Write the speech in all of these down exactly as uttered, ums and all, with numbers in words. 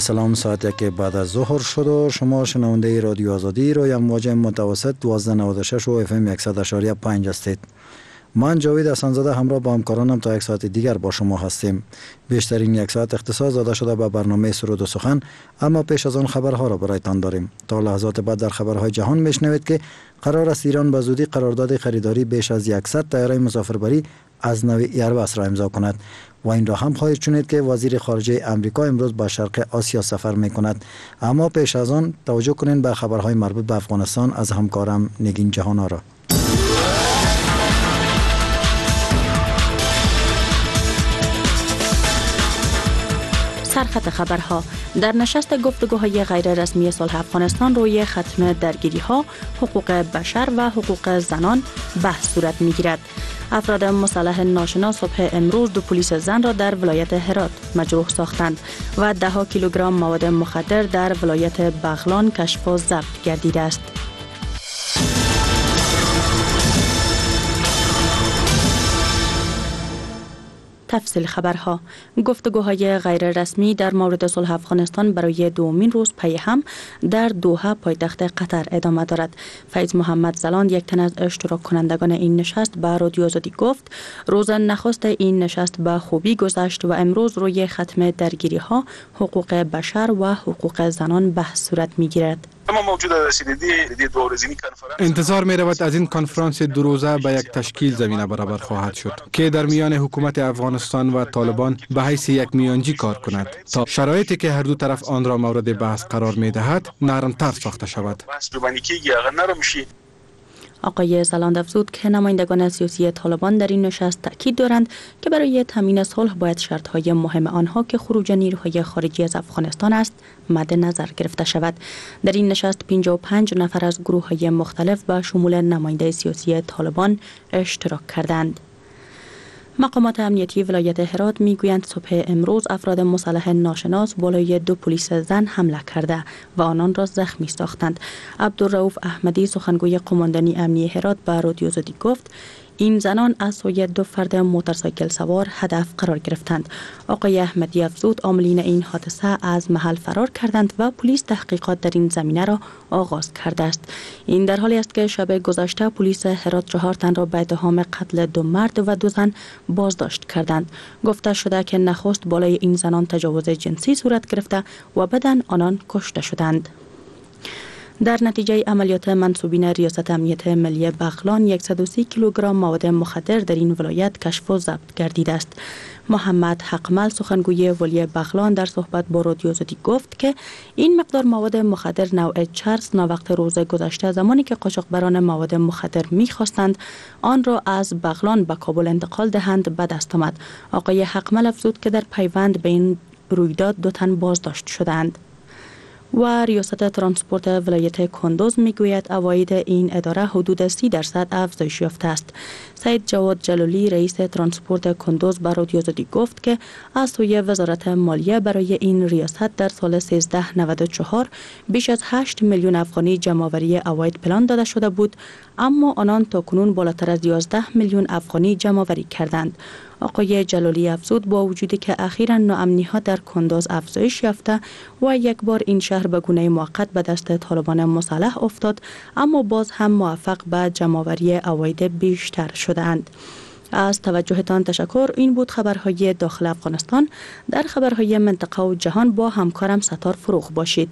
سلام، ساعت که بعد از ظهر شد و شما شنونده رادیو آزادی روی امواج متوسط دوازده نود و شش و اف ام صد و یک و پنج هستید. من جاوید حسن‌زاده همراه با همکارانم تا یک ساعت دیگر با شما هستیم. بیشترین یک ساعت اختصاص داده شده به برنامه سرود و سخن، اما پیش از آن خبرها را برایتان داریم. تا لحظات بعد در خبرهای جهان میشنوید که قرار است ایران به زودی قرارداد خریداری بیش از صد طیاره مسافربری از نوع ایرباس را امضا کند و این را هم خواهید شنید که وزیر خارجه امریکا امروز به شرق آسیا سفر می کند. اما پیش از آن توجه کنید به خبرهای مربوط به افغانستان از همکارم نگین جهان را. سرخط خبرها. در نشست گفتگوهای غیر رسمی صلح افغانستان روی ختم درگیری ها، حقوق بشر و حقوق زنان بحث صورت می گیرد. افراد مسلح ناشناس صبح امروز دو پلیس زن را در ولایت هرات مجروح ساختند و ده ها کیلوگرم مواد مخدر در ولایت بغلان کشف و ضبط گردیده است. تفصیل خبرها. گفتگوهای غیر رسمی در مورد صلح افغانستان برای دومین روز پی هم در دوحه پایتخت قطر ادامه دارد. فیض محمد زلاند، یک تن از اشتراک کنندگان این نشست، به رادیو آزادی گفت روز نخست این نشست به خوبی گذشت و امروز روی ختم درگیری ها، حقوق بشر و حقوق زنان بحث صورت می گیرد. انتظار می رود از این کنفرانس دو روزه به یک تشکیل زمینه برابر خواهد شد که در میان حکومت افغانستان و طالبان به حیث یک میانجی کار کند تا شرایطی که هر دو طرف آن را مورد بحث قرار می دهد نرمتر ساخته شود. آقای زلاند افزود که نمایندگان سیاسی طالبان در این نشست تاکید دارند که برای تامین صلح باید شرط‌های مهم آنها که خروج نیروهای خارجی از افغانستان است مد نظر گرفته شود. در این نشست پنجاه و پنج نفر از گروه‌های مختلف به شمول نماینده سیاسی طالبان اشتراک کردند. مقامات امنیتی ولایت هرات میگویند صبح امروز افراد مسلح ناشناس بالای دو پلیس زن حمله کرده و آنان را زخمی ساختند. عبدالرؤوف احمدی، سخنگوی قماندانی امنیتی هرات، به رادیو آزادی گفت این زنان از سوی دو فرد موتورسایکل سوار هدف قرار گرفتند. آقای احمدی افزود عاملین این حادثه از محل فرار کردند و پلیس تحقیقات در این زمینه را آغاز کرده است. این در حالی است که شب گذشته پلیس هرات چهار تن را به اتهام قتل دو مرد و دو زن بازداشت کردند. گفته شده که نخست بالای این زنان تجاوز جنسی صورت گرفته و بعداً آنان کشته شدند. در نتیجه عملیات منسوبین ریاست امنیت ملی بغلان صد و سی کیلوگرم مواد مخدر در این ولایت کشف و ضبط گردیده است. محمد حقمل، سخنگوی ولی بغلان، در صحبت با رادیو آزادی گفت که این مقدار مواد مخدر نوع چرس ناوقت روز گذشته زمانی که قاچاقبران مواد مخدر می‌خواستند آن را از بغلان به کابل انتقال دهند به دست آمد. آقای حقمل افزود که در پیوند به این رویداد دو تن بازداشت شدند. و ریاست ترانسپورت ولایت کندوز میگوید عواید این اداره حدود سی درصد افزایش یافته است. سید جواد جلالی، رئیس ترانسپورت کندوز، به رادیو آزادی گفت که از سوی وزارت مالیه برای این ریاست در سال سیزده نود و چهار بیش از هشت میلیون افغانی جمع‌آوری عواید پلان داده شده بود، اما آنان تاکنون بالاتر از یازده میلیون افغانی جمع‌آوری کردند. آقای جلالی افزود با وجودی که اخیراً ناامنی‌ها در کندوز افزایش یافته و یک بار این شهر به گونه موقت به دست طالبان مسلح افتاد، اما باز هم موفق به جمع‌آوری عواید بیشتر شدند. از توجهتان تشکر. این بود خبرهای داخل افغانستان. در خبرهای منطقه و جهان با همکارم ستار فروغ باشید.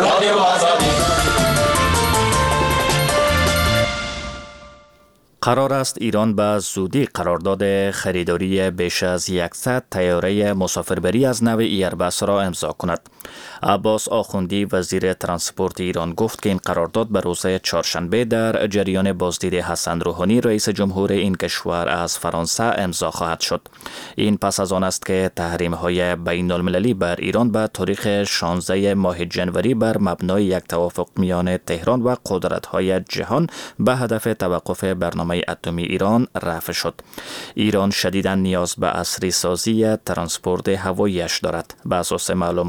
قرار است ایران به زودی قرارداد خریداری بیش از صد طیاره مسافربری از نوع ایرباس را امضا کند. عباس آخوندی، وزیر ترانسپورت ایران، گفت که این قرارداد به روز چهارشنبه در جریان بازدید حسن روحانی رئیس جمهور این کشور از فرانسه امضا خواهد شد. این پس از آن است که تحریم‌های بین المللی بر ایران به تاریخ شانزده ماه جنوری بر مبنای یک توافق میان تهران و قدرت‌های جهان به هدف توقف برنامه اتمی ایران رفع شد. ایران شدیداً نیاز به عصری سازی ترانسپورت هوایی‌اش دارد. بر اساس معلومات آخوندی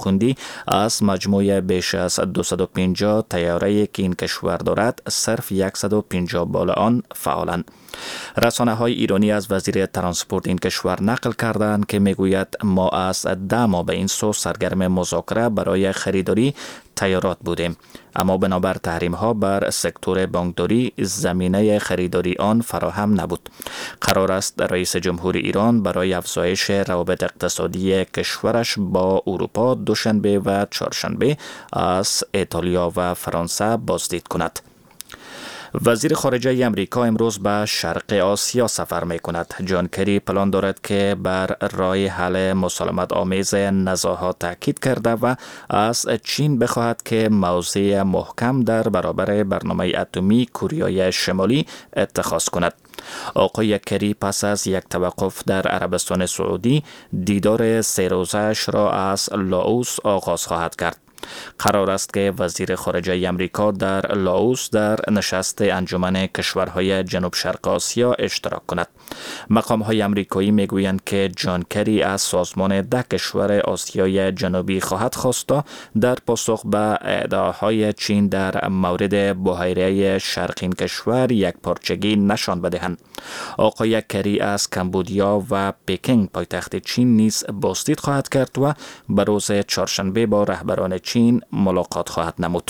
آخوندی از مجموع بیش از دویست و پنجاه طیاره‌ای که این کشور دارد صرف صد و پنجاه بالا آن فعالند. رسانه های ایرانی از وزیر ترانسپورت این کشور نقل کردند که میگوید ما از ده ماه به این سو سرگرم مذاکره برای خریداری طیارات بودیم، اما بنابر تحریم ها بر سکتور بانکداری زمینه خریداری آن فراهم نبود. قرار است رئیس جمهور ایران برای افزایش روابط اقتصادی کشورش با اروپا دوشنبه و چهارشنبه از ایتالیا و فرانسه بازدید کند. وزیر خارجه امریکا امروز به شرق آسیا سفر می کند. جان کری پلان دارد که بر راه حل مسالمت آمیز نزاع‌ها تاکید کرده و از چین بخواهد که موضع محکم در برابر برنامه اتمی کره شمالی اتخاذ کند. آقای کری پس از یک توقف در عربستان سعودی دیدار سه روزه‌اش را از لاوس آغاز خواهد کرد. قرار است که وزیر خارجه امریکا در لاوس در نشست انجمن کشورهای جنوب شرق آسیا اشتراک کند. مقام‌های امریکایی میگویند که جان کری از سازمان ده کشور آسیای جنوبی خواهد خواست تا در پاسخ به ادعاهای چین در مورد بحیره شرق این کشور یک پارچگی نشان بدهند. آقای کری از کمبودیا و پکینگ پایتخت چین نیز بازدید خواهد کرد و به روز چهارشنبه با رهبران چین ملاقات خواهد نمود.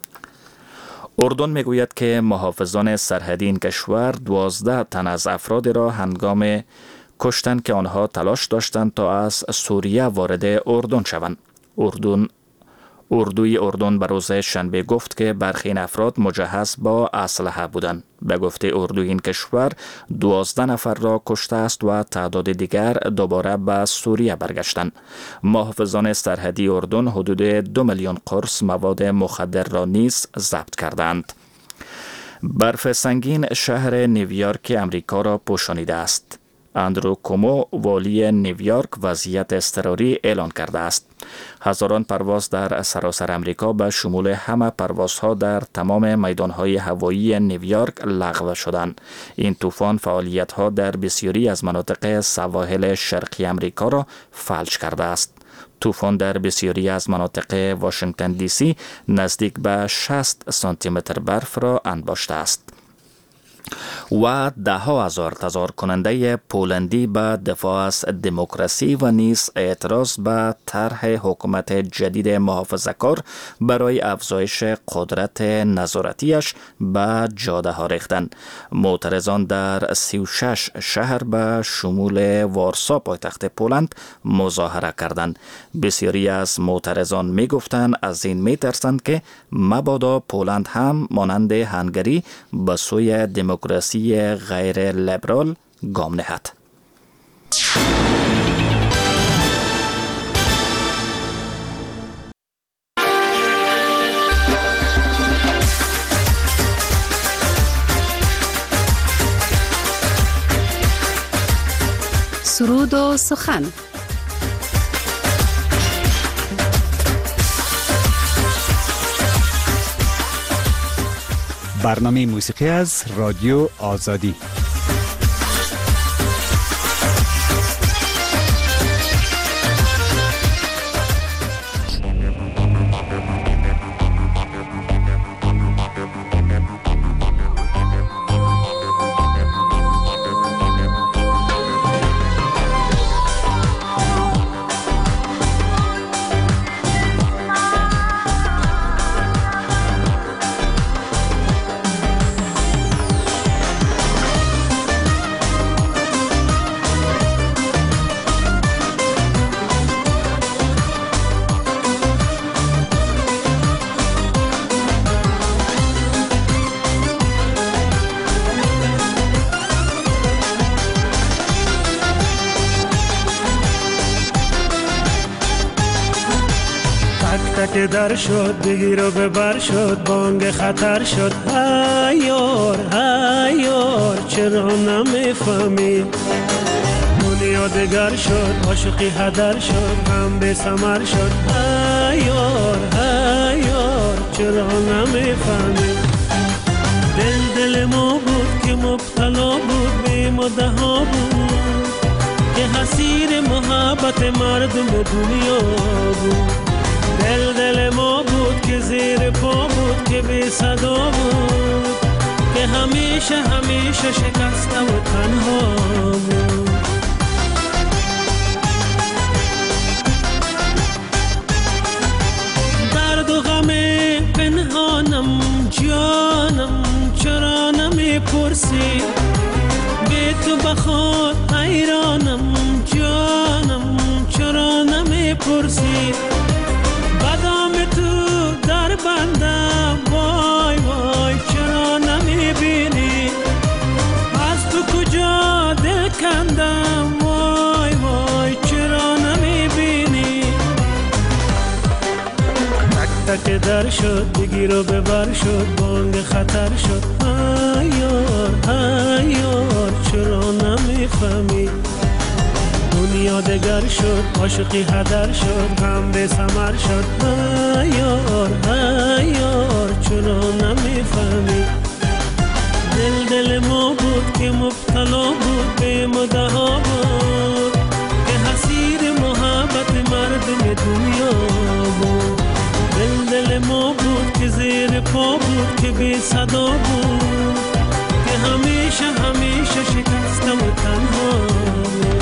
اردن میگوید که محافظان سرحدی این کشور دوازده تن از افراد را هنگام کشتن که آنها تلاش داشتند تا از سوریه وارد اردن شوند. اردن اردوی اردن به روز شنبه گفت که برخی این افراد مجهز با اسلحه بودند. به گفته اردوی این کشور دوازده نفر را کشته است و تعداد دیگر دوباره به سوریه برگشتند. محافظان سرحدی اردن حدود دو میلیون قرص مواد مخدر را نیز ضبط کردند. برف سنگین شهر نیویورک امریکا را پوشانیده است. اندرو کومو والی نیویورک وضعیت اضطراری اعلان کرده است. هزاران پرواز در سراسر امریکا به شمول همه پروازها در تمام میدانهای هوایی نیویورک لغو شدند. این طوفان فعالیت‌ها در بسیاری از مناطق سواحل شرقی امریکا را فلج کرده است. طوفان در بسیاری از مناطق واشنگتن دی سی نزدیک به شصت سانتی متر برف را انباشته است. و ده ها هزار تظاهر کننده پولندی به دفاع از دموکراسی و نیز اعتراض به طرح حکومت جدید محافظه‌کار برای افزایش قدرت نظارتیش به جاده ها ریختند. معترضان در سی و شش شهر به شمول وارسا پایتخت پولند مظاهره کردند. بسیاری از معترضان می گفتند از این می ترسند که مبادا پولند هم مانند هنگری به سوی دموکراسی غیر لیبرال گام نهد. سرود و سخن. برنامه موسیقی از رادیو آزادی. که در شد بگیر و ببر شد بانگ خطر شد هیار هیار چرا نمیفهمی دنیا دگر شد عاشقی هدر شد هم به ثمر شد هیار هیار چرا نمیفهمی دل دل ما بود که مبتلا بود به مدها بود که حسیر محبت مردم دنیا بود دل دل ما بود که زیر پا بود، که بی صدا بود، که همیشه همیشه شکسته و تنها بود. درد و غم پنهانم جانم چرا نمیپرسی، بی تو بخود حیرانم جانم چرا نمیپرسی، بدام تو در بندم وای وای چرا نمیبینی، از تو کجا دل کندم وای وای چرا نمیبینی. تک تک در شد بگیر و ببر شد، بانگ خطر شد ایار ایار چرا نمیفهمی، دنیا دگر شد عاشقی هدر شد، غم به ثمر شد ایار ایار چرا نمیفهمی. دل دل ما بود که مبتلا بود به مدعا بود، که حسیر محبت مردم دنیا بود. دل دل ما بود که زیر پا بود، که بی صدا بود، که همیشه همیشه شکسته و تنها بود.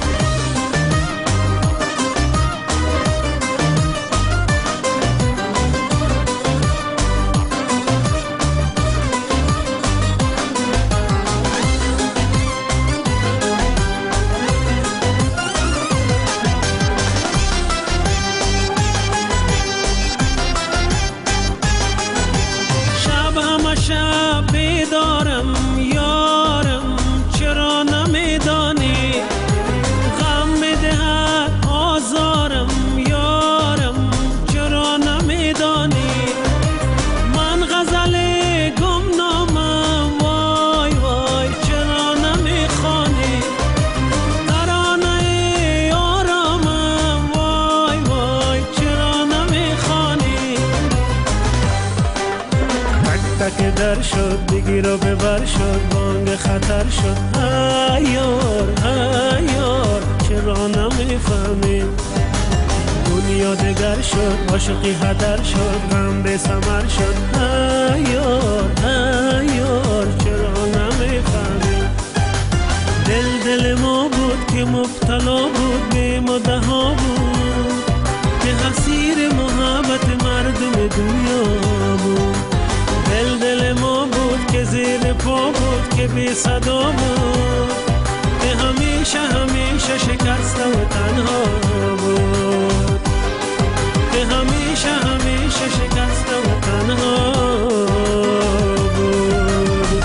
در شد بگیر و ببر شد، بانگ خطر شد ایار ایار چرا نمیفهمی، دنیا دگر شد عاشقی هدر شد، غم به ثمر شد ایار ایار چرا نمیفهمی. دل دل ما بود که مبتلا بود به مدعا بود، که حسیر محبت مردم دنیا بود. دل دل ما بود که زیر پا بود، که بی صدا بود، که همیشه همیشه شکسته و تنها بود، که همیشه همیشه شکسته و تنها بود.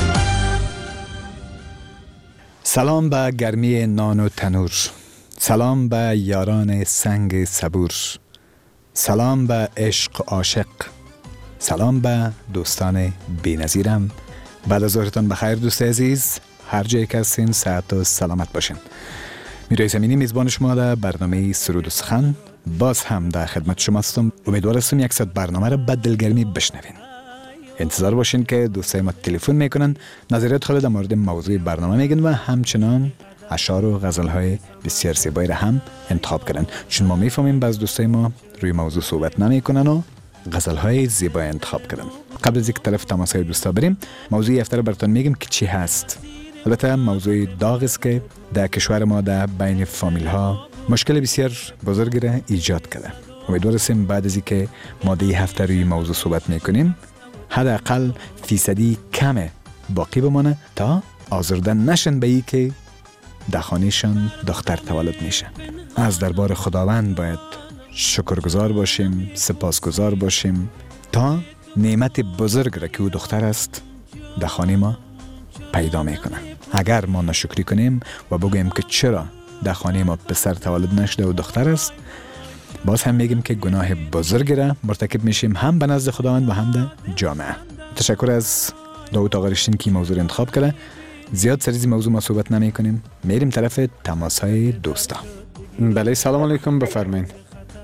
سلام به گرمی نان و تنور، سلام به یاران سنگ صبور، سلام به عشق عاشق، سلام به دوستان بی‌نظیرم. بعد از ظهرتان بخیر دوست عزیز، هر جایی که هستین صحت و سلامت باشین. میرای زمینی میزبان شما در برنامه سرود و سخن باز هم در خدمت شما هستم. امیدوار هستم یک ساعت برنامه را با دلگرمی بشنوین. انتظار باشین که دوستای ما تلفن میکنن، نظریات خود در مورد موضوع برنامه میگن و همچنان اشعار و غزل‌های بسیار زیبایی را هم انتخاب کردن، چون ما میفهمیم بعض دوستای ما روی موضوع صحبت نمیکنن و غزل‌های زیبا انتخاب کردن. قبل از اینکه طرف تماس‌های دوستا بریم، موضوع هفته رو براتون میگم که چی هست. البته موضوع داغ است که در کشور ما در بین فامیل‌ها مشکل بسیار بزرگی را ایجاد کرده. امیدوار هستیم بعد از اینکه ما در هفته روی موضوع صحبت میکنیم حداقل فیصدی کم باقی بمانه تا آزرده نشن به این که در خانهشان دختر تولد میشه. از دربار خداوند باید شکرگزار باشیم، سپاسگزار باشیم تا نعمت بزرگ را که او دختر است در خانه ما پیدا میکنه. اگر ما نشکری کنیم و بگوییم که چرا در خانه ما پسر تولد نشده و دختر است، باز هم میگیم که گناه بزرگی را مرتکب میشیم، هم به نزد خداوند و هم در جامعه. تشکر از داوود آقا رشتین که موضوع انتخاب کرده. زیاد سر از موضوع ما صحبت نمی کنیم، میریم طرف تماس های دوستا. بله سلام علیکم، بفرمایید.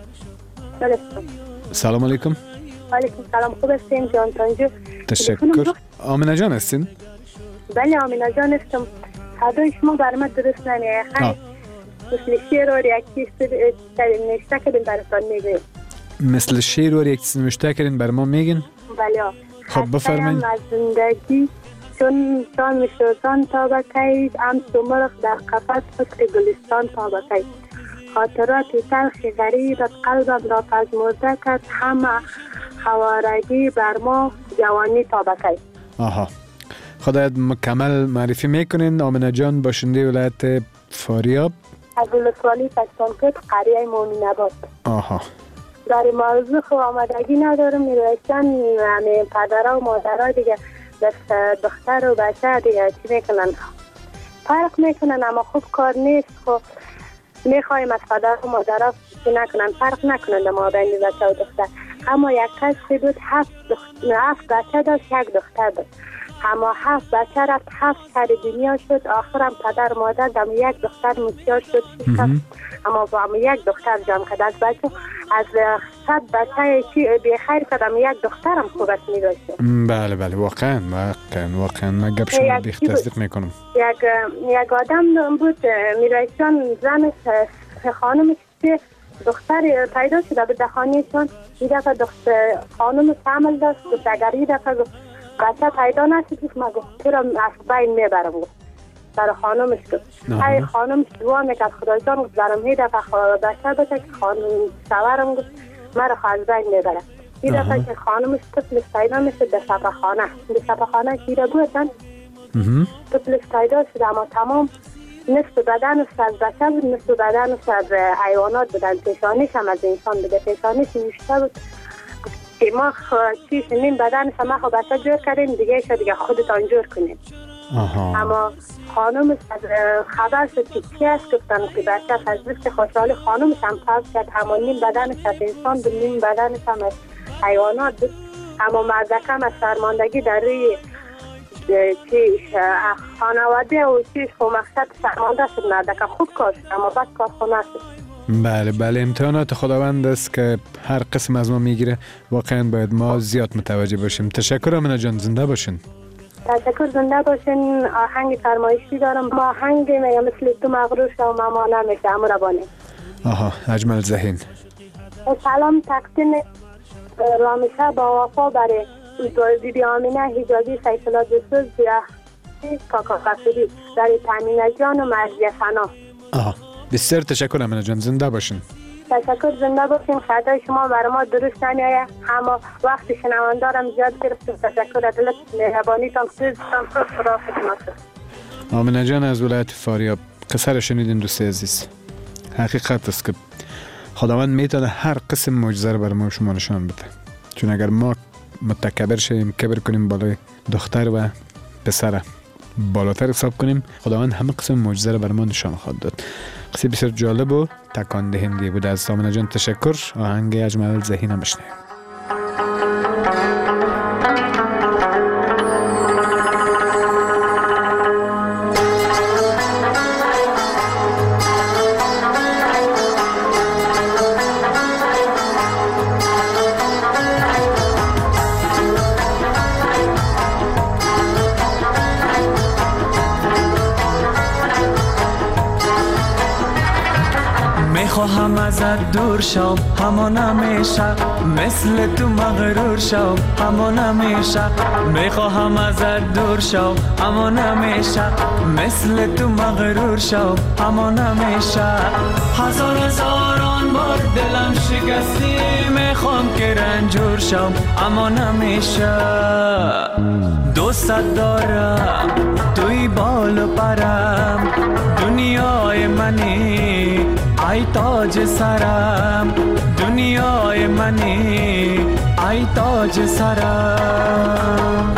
سلام علیکم. علیکم سلام، خوب هستین جان تانجو؟ تشکر. آمینه جان هستین؟ بله آمینه جان هستم. صدای شما برای من درست نمیاد. خیلی مثل شعر و یکی نشته کردیم براتون میگویم. مثل شعر و یک چیز نوشته کردین بر ما میگین؟ بله. خب بفرمایید. از زندگی چون شام شوزان تا بکید، ام سمرغ در قفس فکر گلستان تا بکید. خاطرات تلخ غریب از قلبم را پژمرده کرد، همه خوارگی بر ما جوانی تا بکید. آها. خدایت مکمل معرفی میکنین. آمنه جان باشنده ولایت فاریاب از ولسوالی پشتانکوت قریه مومن آباد. آها. در موضوع خو آمدگی ندارم. میرسن یعنی پدر و مادر دیگه دست دختر و بچه دیگه چی میکنن؟ فرق میکنن اما خوب کار نیست. خب میخوایم از پدر و مادر چی نکنن، فرق نکنن ما بین بچه و دختر. اما یک کسی بود هفت دختر، هفت بچه داشت، یک دختر داشت. اما هفت بچه رفت، هفت سر دنیا شد. آخرم پدر مادر دم یک دختر مسیار شد. اما با هم یک دختر جمع کرد از بچه. از صد بچه چی بخیر کردم یک دخترم خوبت می داشته. بله بله واقعا واقعا واقعا من گپ شما بیخ تصدیق میکنم. یک یک آدم بود میرایشان زن خانم که دختر پیدا شده به دخانیشون. این دفعه دختر خانم تعمل داشت و اگر این دفعه بچه پیدا نشد ما گفت تو را از بین میبرم گفت برای خانمش گفت. های خانمش دعا میکرد خدای جان گفت برام این دفعه بچه بچه که خانم سوارم گفت مرا از بین میبرم. این دفعه که خانمش طفلش پیدا میشد در شفاخانه در شفاخانه که را بودن طفلش پیدا شد اما تمام نصف بدنش از بچه بود، نصف بدنش از حیوانات بودن. پیشانیش هم از انسان بوده. پیشانیش نوشته بود که ما چی شنیم بدنش ما خب بچه جور کردیم دیگه شد دیگه خودتان جور کنیم. اما خانمش از خبر شد که چی است گفتن که بچه از دست خوشحالی خانمش هم پاس کرد. همون نیم بدنش از انسان بود، نیم بدنش هم از حیوانات بود. اما مردکم از سرماندگی در روی چیش خانواده و چیش خب مقصد سرمانده شد. مردکم خوب کار شد اما بد کار خونه شد. بله بله امتحانات خداوند است که هر قسم از ما میگیره. واقعا باید ما زیاد متوجه باشیم. تشکر آمنه جان، زنده باشین. تشکر، زنده باشین. آهنگ فرمایشی دارم. ما آهنگ میگم مثل تو مغرور شو ماما نمیشه امربانی. آها اجمل ذهین. سلام تقدیم رامیشه با وفا برای بیبی آمینه حجازی سیفلا دستوز یا کاکا قصدی در تامین جان و مرزی فنا. آها بسیار تشکر آمنه جان، زنده باشین. تشکر، زنده باشین. خدای شما برای ما درست نمیایه اما وقتی شنواندارم زیاد گرفتیم. تشکر از دلت مهربانیتان سوزتان تو رافت ماست. آمنه جان از ولایت فاریاب قصه را شنیدین دوست عزیز. حقیقت است که خداوند میتونه هر قسم معجزه رو برای ما شما نشان بده. چون اگر ما متکبر شیم، کبر کنیم بالای دختر و پسر بالاتر حساب کنیم، خداوند همه قسم معجزه رو برای ما نشان خواهد داد. قصه بسیار جالب و تکان دهنده بود. از آمنه جان تشکر. آهنگ اجمل ذهین هم بشنویم. خواهم ازت دور شو همان همیشه، مثل تو مغرور شو همان همیشه. میخواهم ازت دور شو همان همیشه، مثل تو مغرور شو همان همیشه. هزار هزاران بار دلم شکستی، میخوام که رنجور شو همان همیشه. دوست دارم توی بال و پرم، دنیای منی ای تاج سرم، دنیای منی ای تاج سرم.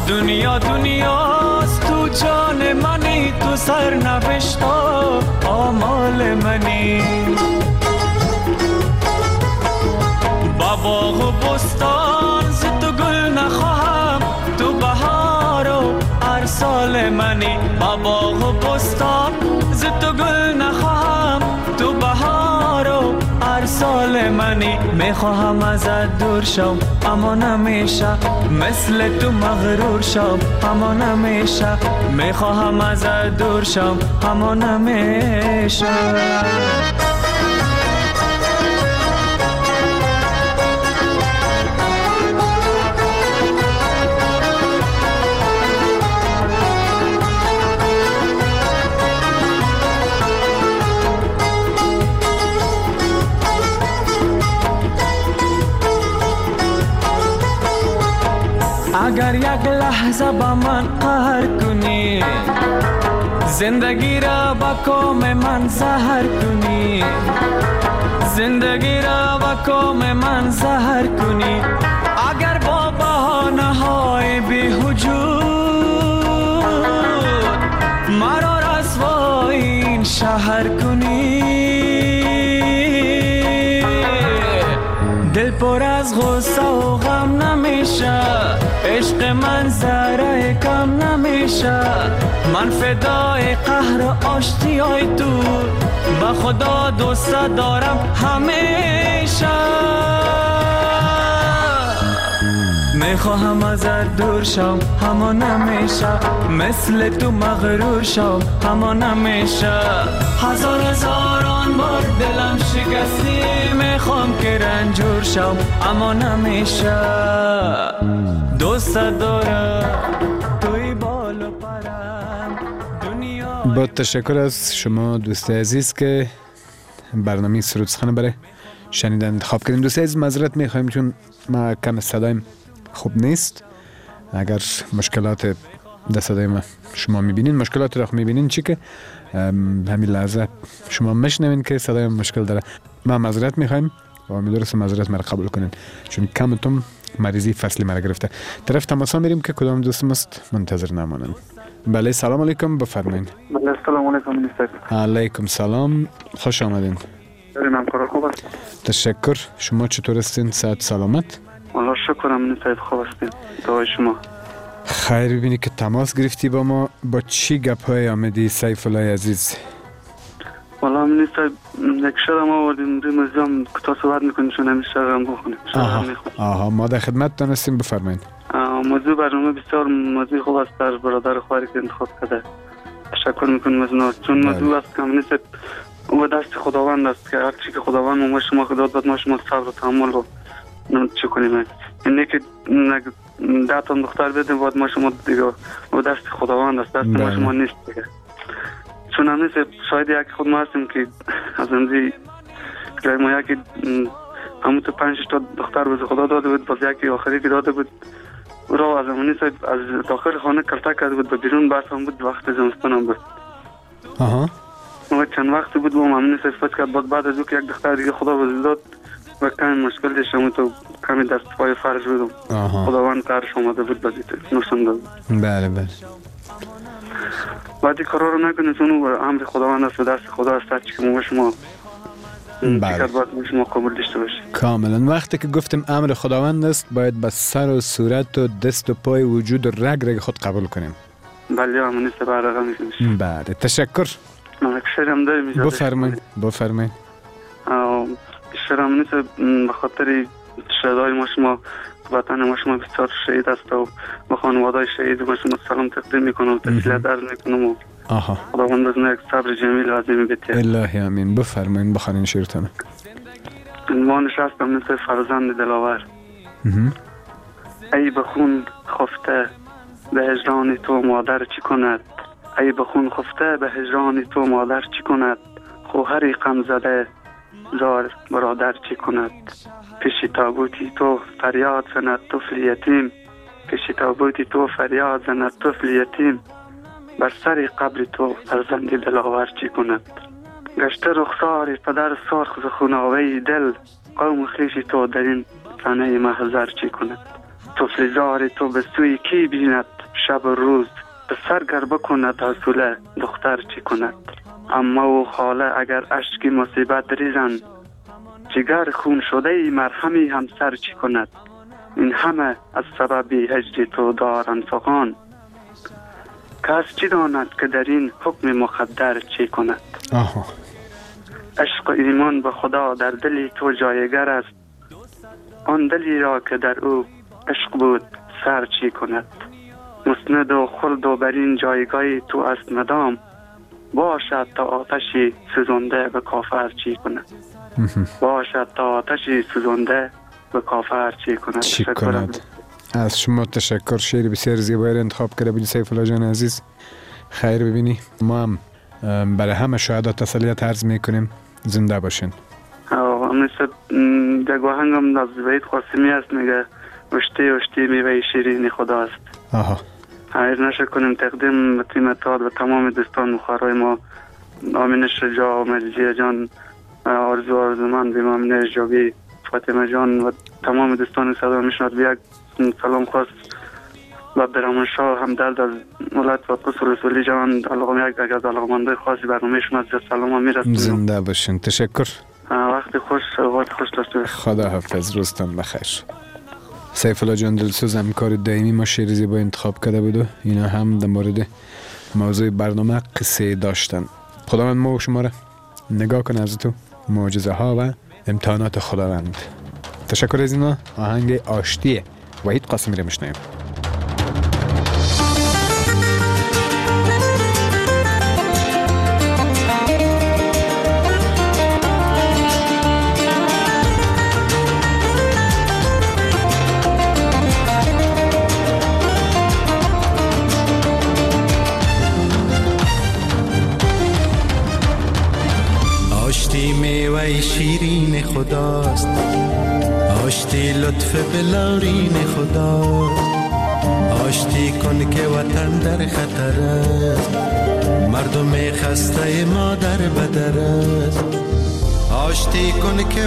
دنیا دنیاست تو جان منی، تو سر نوشتا مال منی. با باغ و بستان ز تو گل نخواهم، تو بهار و هر سال منی. با باغ و بستان ز تو گل نخواهم، تو بهار و هر سال منی. میخواهم ازت دور شم اما نمیشه، مثل تو مغرور شم اما نمیشه. میخواهم ازت دور شم اما نمیشه. اگر یک لحظه با من قهر کنی، زندگی را با کام من زهر کنی، زندگی را با کام من زهر کنی. اگر با بهانه های بی‌وجود مرا رسوای این شهر کنی، دل پر از غصه و غم نمیشه، عشق من ذره کم نمیشه. من فدای قهر و آشتیای تو، به خدا دوست دارم همیشه. میخواهم ازت دور شم اما نمیشه، مثل تو مغرور شم اما نمیشه. هزار هزاران بار دلم شکستی، میخوام که رنجور شم اما نمیشه. دوست دارم توی بال و پرم دنیا. با تشکر از شما دوست عزیز که برنامه سرود سخن برای شنیدن انتخاب کردیم. دوست عزیز معذرت میخوایم چون ما کم صدایم خوب نیست. اگر مشکلات در صدای ما شما میبینین، مشکلات را میبینین چی که همین لحظه شما مشنوین که صدای مشکل داره. ما معذرت میخوایم و امیدوارم معذرت مرا قبول کنین چون کمتون مریضی فصلی مرا گرفته. طرف تماسا میریم که کدام دوست مست منتظر نمانند. بله سلام علیکم، بفرمایید. بله سلام علیکم منیستر. علیکم سلام، خوش آمدین. من کار خوب است. تشکر. شما چطور هستین؟ صحت سلامت؟ الله شکرم منیستر، خوب هستین. دعای شما. خیر، ببینی که تماس گرفتی با ما، با چی گپ های آمدی سیف الله عزیز؟ والا منیستر یک شعر ما آوردیم روی موضوع کوتاه صحبت میکنیم چون همیشه شعر هم بخونیم. آها آها ما در خدمتتان هستیم، بفرمایید. موضوع برنامه بسیار موضوع خوب است در برادر خواهری که انتخاب کرده. تشکر میکنیم از اونها چون موضوع است که منیستر او دست خداوند است که هر چی که خداوند ما شما خداد باید ما شما صبر و تحمل رو چه کنیم. اینه که ده تا دختر بدیم باید ما شما دیگه او دست خداوند است، دست ما شما نیست دیگه. چون هم نیست شاید یک خود ما هستیم که از امزی که ما یکی همون تو پنج تا دختر به خدا داده بود، باز یکی آخری که داده بود او را از امونی ساید از داخل خانه کلتا کرده بود، به بیرون بس هم بود، وقت زمستان هم بود. آها ما چند وقت بود با امونی ساید فکر کرد بعد بعد از او که یک دختر دیگه خدا بزید داد و کمی مشکل دیشم و تو کمی دست پای فرش بودم. خداوند کارش آمده بود بازید نشان داد. بله بله. بعدی کارا رو نکنید چون او امر خداوند است و دست خدا است، هرچی که ما شما بله باید شما قبول داشته باشید. کاملا. وقتی که گفتم امر خداوند است باید با سر و صورت و دست و پای وجود و رگ رگ خود قبول کنیم. بله همون است برای میکنیم. بله تشکر. من یک شعر هم داریم اجازه بفرمایید بفرمایید. شعر هم نیست به خاطر شهدای ما شما وطن ما شما بسیار شهید است و به خانواده شهید ما شما سلام تقدیم میکنم و تسلیت عرض میکنم و آها خداوند از یک صبر جمیل و عظیمی بده. الهی آمین. بفرمایید بخوانین شعرتون. عنوانش هستم مثل فرزند دلاور. ای به خون خفته به هجران تو مادر چی کند، ای به خون خفته به هجران تو مادر چی کند، خواهری غم زده زار برادر چی کند، پیش تابوتی تو فریاد زند طفل یتیم، پیش تابوتی تو فریاد زند طفل یتیم، بر سر قبر تو فرزند دلاور چی کند. گشته رخسار پدر سرخ ز خونابه دل، قوم خویش تو در این تنه محضر چی کند. طفل زار تو به سوی کی بیند شب و روز، به سر گربه کند حصوله دختر چی کند. اما و خاله اگر اشک مصیبت ریزند، جگر خون شده ای مرهمی همسر چی کند؟ این همه از سبب هجر تو دارند فغان، کس چی داند که در این حکم مخدر چی کند؟ آها. عشق و ایمان به خدا در دلی تو جایگر است، آن دلی را که در او عشق بود سر چی کند؟ مسند و خلد و برین جایگاه تو است مدام، باشد تا آتشی سوزنده به کافر چی کند؟ باشد تا آتشی سوزنده به کافر چی کند؟ چی کند؟ از شما تشکر. شعر بسیار زیبایی انتخاب کرده بودی سیف الله جان عزیز. خیر ببینی. ما هم برای همه شهدا تسلیت عرض میکنیم. زنده باشین. مثل یک آهنگم از وحید قاسمی است، میگه اشتی اشتی میوه شیرین خداست. آها. خیر نشه کنیم تقدیم تیم تاد و تمام دوستان مخارای ما، آمین شجاع، مرجیه جان، آرزو آرزومند، امام نجابی، فاطمه جان و تمام دوستان صدا میشناد. یک سلام خاص و برامون شاه همدرد از ولایت پاسپورت رسولی جان، علاقه یک از علاقمنده خاصی برنامه شما از سلام میرسونم. زنده باشین. تشکر. وقت خوش، وقت خوش داشته. خدا حافظ. روزتان بخیر. سیف الله جان دلسوز همکار دائمی ما شعر زیبا انتخاب کرده بود و اینا هم در مورد موضوع برنامه قصه داشتن. خداوند ما و شما را نگاه کنه از تو معجزه ها و امتحانات خداوند. تشکر از اینا. آهنگ آشتی وحید قاسمی را میشنویم. آشتی میوه شیرین خداست، آشتی لطف بلارین خداست. آشتی کن که وطن در خطر است، مردم خسته ما در بدر است. آشتی کن که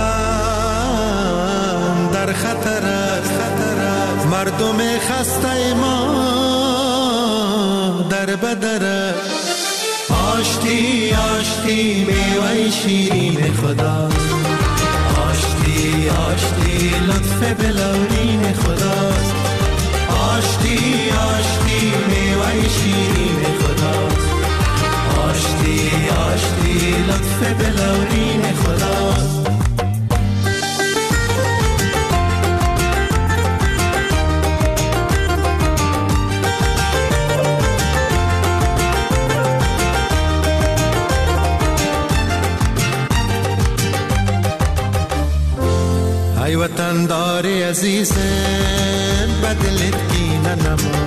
وطن در خطر است، مردم خسته ما در بدر است. آشتی آشتی میوه شیرین خداست، آشتی آشتی لطف بلورین خداست. آشتی آشتی میوه شیرین خداست، آشتی آشتی لطف بلورین خداست. ای وطن داری عزیزم بدلت کینه نما،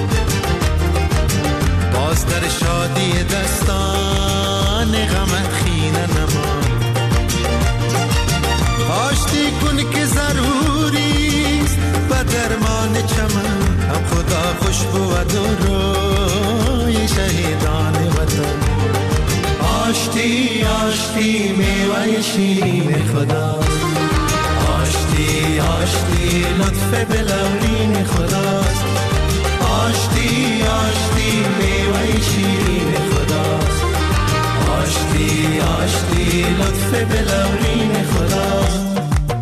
باز در شادی دستان غمت خینه نما. آشتی کن که ضروریست به درمان چمن، هم خدا خوش بود و روی شهیدان وطن. آشتی آشتی میوه شیرین خداست، آشتی آشتی لطف بلورین خداست. آشتی آشتی میوه شیرین خداست، آشتی آشتی لطف بلورین خداست.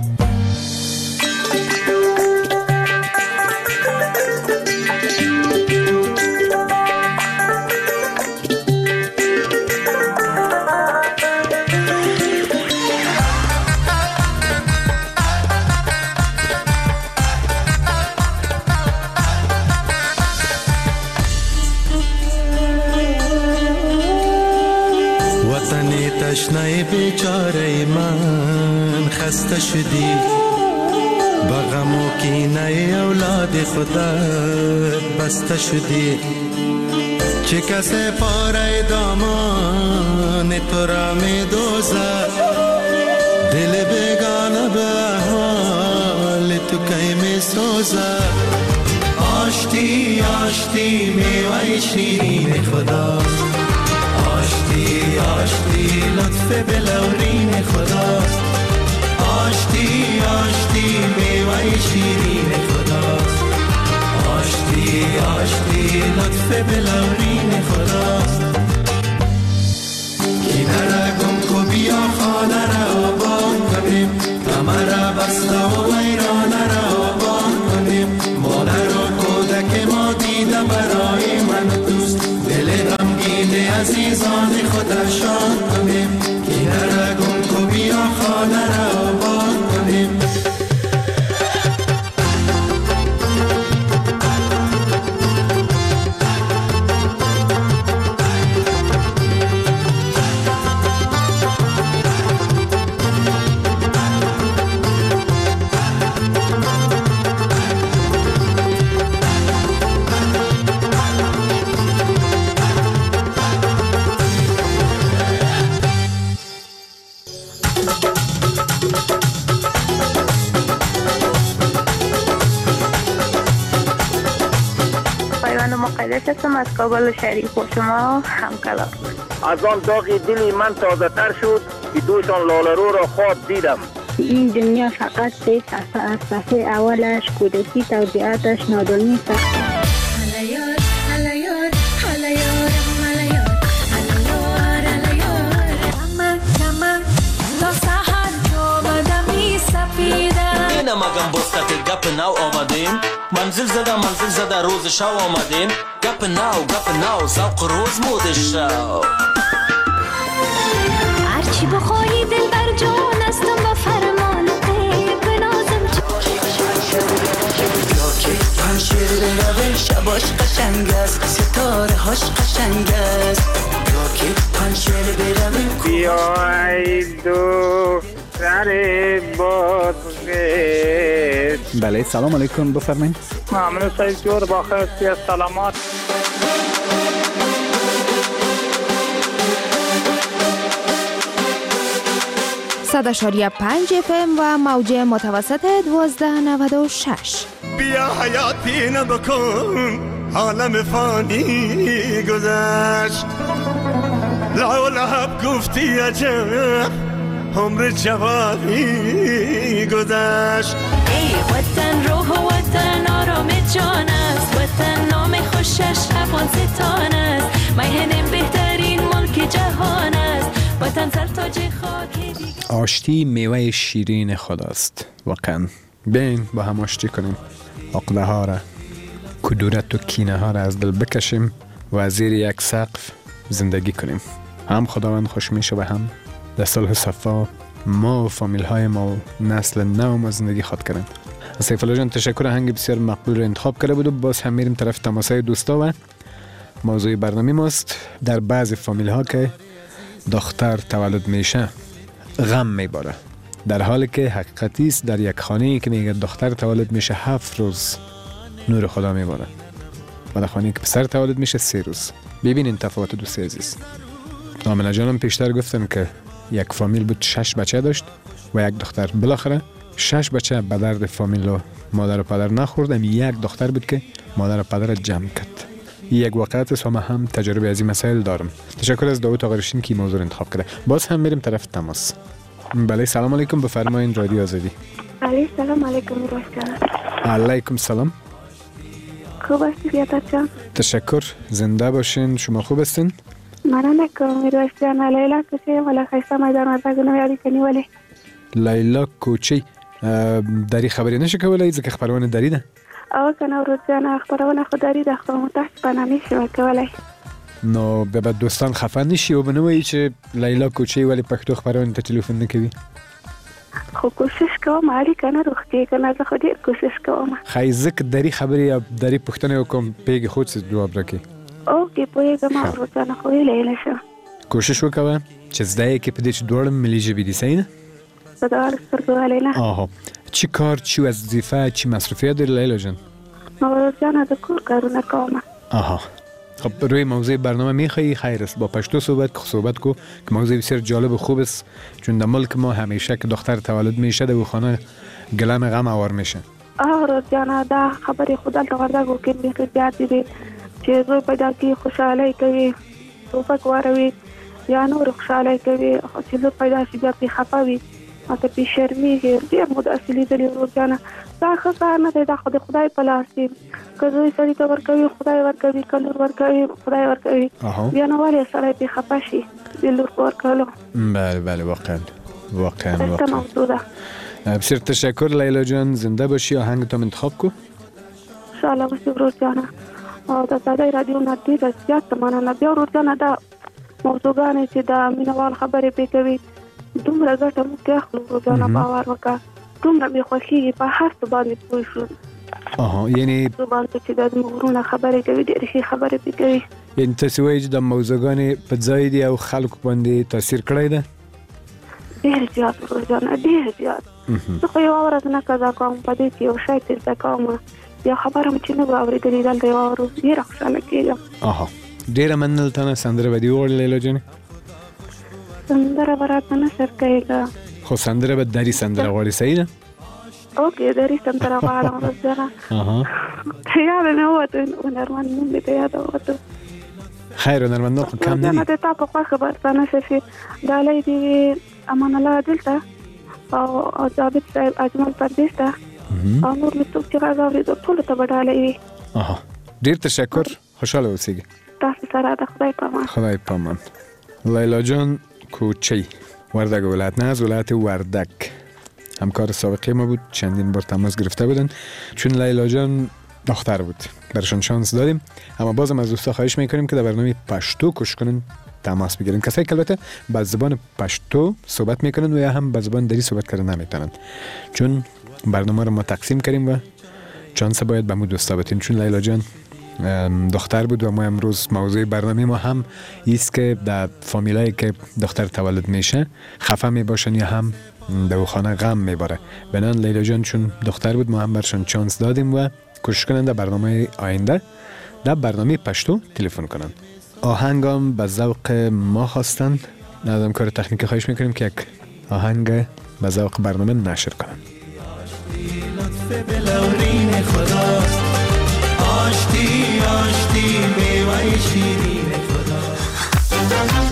تشنه بیچاره من خسته شدی، با غم و کینه اولاد خودت بسته شدی. چه کسی پاره دامان تو را می دوزد، دل بیگانه به حال تو کی می سوزد. آشتی آشتی میوه شیرین خداست، آشتی آشتی لطف بلورین خداست. آشتی آشتی میوه شیرین خداست، آشتی آشتی لطف بلورین خداست. کینه را گم کو بیا خانه را آباد کنیم، غم را بسته و ویرانه را آباد کنیم. مادر و کودک ما دیده برای من دوست، دل غمگین عزیزان خود شاد کنیم. کینه را گم کو بیا خانه را آباد کنیم. مقدس هستم از کابل شریف و شما همکلام. از آن داغ دلی من تازه تر شد که دوشان لالرو را خواب دیدم. این دنیا فقط سه صفحه از صفحه اولش کودکی، توضیحاتش نادانی است. هلیار هلیار هلیار هلیار هلیار هلیار کمک کمک تا سحر آمدمی سپیدم. اینم اگم بستت گپ نو آمدیم، منزل زده منزل زده روز شو آمدیم. گپ نو گپ نو ذوق روز مود شو. هرچی بخواهی دل بر جان استم و فرمان به نازم. یا که پنشیر بروه شباش قشنگ است، ستاره هاش قشنگ است. یا که پنشیر بروه بیا ای دو سر بادغیس. بله سلام علیکم بفرمایید. ممنون سعید جور با خیلی از سلامات. صد اشاریه پنج اف ام و موج متوسط دوازده نود و شش. بیا حیاتی نبکن عالم فانی گذشت، لعو لحب گفتی عجب عمر جوانی گذشت. ای وطن روح و وطن آرام جان است، وطن نام خوشش افغانستان است. میهن بهترین ملک جهان است، وطن سر تاج خاک دیگر. آشتی میوه شیرین خداست واقعا. بیاین با هم آشتی کنیم، عقده ها را، کدورت و کینه ها را از دل بکشیم و زیر یک سقف زندگی کنیم. هم خداوند خوش میشه و هم در صلح صفا ما و فامیل های ما و نسل نو ما زندگی خود کردیم. سیف الله جان تشکر، هنگ بسیار مقبول رو انتخاب کرده بود و باز هم میریم طرف تماسای دوستا و موضوع برنامه ماست. در بعضی فامیل ها که دختر تولد میشه غم میباره، در حالی که حقیقتی است در یک خانه که میگه دختر تولد میشه هفت روز نور خدا میباره و در خانه که پسر تولد میشه سه روز. ببینین تفاوت دوستی عزیز. آمنه جانم پیشتر گفتن که یک فامیل بود شش بچه داشت و یک دختر. بالاخره شش بچه به درد فامیل و مادر و پدر نخورد، اما یک دختر بود که مادر و پدر جمع کرد. یک واقعیت است و من هم تجربه از این مسائل دارم. تشکر از داوود آقارشین که موضوع انتخاب کرده. باز هم میریم طرف تماس. بله سلام علیکم، بفرمایید رادیو آزادی. بله سلام علیکم روشتان. علیکم سلام. خوب هستی بیادت جان؟ تشکر، زنده باشین. شما خوب هستین؟ مرا نکنم میروش جان. لیلا کوچه ولی خیسته میدان ورزگونه یادی کنی ولی لیلا کوچه داری خبری نشه که ولی ایزا که خبروان داریده؟ آقا کنم روز جان اخبروان خود داریده اخبرمون تحت پنامیشه که ولی نو به بعد دوستان خفن نشی و بنوی چه لیلا کوچه ولی پختو خبروان تا تلفن نکوی؟ خو کوشش کوم علی کنه روخ که کنه از خودی کوشش کوم. خیزک داری خبری یا داری پختنه وکم پیگ خود سید جواب رکی؟ اوکی پویگم روز جان خوی لیلا شو. کوشش وکوه چیزدایی که پدیش دورم ملیجه بیدی سینه؟ بدار سرگو لیلا. آها. چی کار چی وظیفه چی مصرفیات داری لیلا جان؟ روز جان از کور کارو نکوم. آها. خب روی موضوع برنامه میخوایی خیر است با پشتو صحبت که صحبت کو که موضوع بسیار جالب و خوب است، چون در ملک ما همیشه که دختر تولد میشه در خانه گلم غم آور میشه. آه روز جان دا خبری خدا لغرده گو که میخوای بیاد بید چیزوی پیدا کی خوشحالی کوي توپک واروي یا نور خوشحالی کوي چیزو پیدا شي بیا پی خفه وي او ته پی شرمیږي ډېر مو داسې لیدلي ورورجانه دا ښه کار نه دی دا خو د خدای په لاس دی که زوی سړي ته ورکوي خدای ورکوي که لور ورکوي خدای ورکوي بیا نو ولې سړی پې خفه شي لور ورکولو. بله بله واقعا واقعا داشته واقعا موضوع ده. بسیار تشکر لیلا جان، زنده باشی. آهنگ تو انتخاب کو. انشاءالله بسی ورور جانه. د صدای رادیو نه ډېره زیاته مننه. بیا ورور جانه دا موضوعګانې چې د مینوال خبرې پرې کوي دومره ګټه موږ کې اخلو ورور جانه، باور وکړه. دومره مې خوښېږي په هر څه باندې پوه شو. آها یعنی څه باندې چې د زموږ ورونه خبرې کوي ډېرې ښې خبرې پرې کوي. یعنی تاسو وایئ چې د موضوعګانې په ځای دي او خلکو باندې تاثیر کړی ده؟ ډېر زیات ورور جانه، ډېر زیات. زه خو یوه ورځ نه قضا کوم په دې کې یو شی ترې زده کوم، یا خبره مې چې نه به اورېدلې دلته یوه ورځ ډېره خوشحاله کېږم. آها ډېره مننه له سندره به دې وغواړي لیلا جانې؟ سندره به راته نه سر کوي. خو سندره به دري سندره غواړي، صحیح ده؟ اوکې دري سندره غواړم ورور جانه. یاد مې ووته، هنرمند نوم مې ته یاد ووته. خیر هنرمندان خو کم نه دي. د تا په خوښه به ورته شفي ډالۍ دې امان الله دلته او ثابت صاحب اجمل پردیس ته او نور مې څوک چې غږ اورېدو ټولو ته به ډالۍ وي. ډېر تشکر، خوشحاله اوسیږي. تاسو سره د خدای په امان. خدای په امان. لیلا جان کوچی، وردک ولایت، نه از ولایت وردک، همکار سابقه ما بود. چندین بار تماس گرفته بودن چون لیلا جان دختر بود، برشان شانس دادیم. اما بازم از دوستا خواهش میکنیم که در برنامه پشتو کوشش کنن تماس بگیرن. کسایی که البته به زبان پشتو صحبت میکنن و یا هم به زبان دری صحبت کردن نمیتونن، چون برنامه رو ما تقسیم کردیم و چانس باید به مو دوستا بدین. چون لیلا جان دختر بود و ما امروز موضوع برنامه ما هم ایست که در فامیلایی که دختر تولد میشه خفه میباشن یا هم دوخانه غم میباره. بنان لیلا جان چون دختر بود ما هم برشان چانس دادیم و کوشش کنن در برنامه آینده در برنامه پشتو تلفن کنن. آهنگام به ذوق ما خواستن، از همکار تکنیکی خواهش میکنیم که یک آهنگ به ذوق برنامه نشر کنن. لطف بلورین خداست، آشتی آشتی میوه شیرین خداست.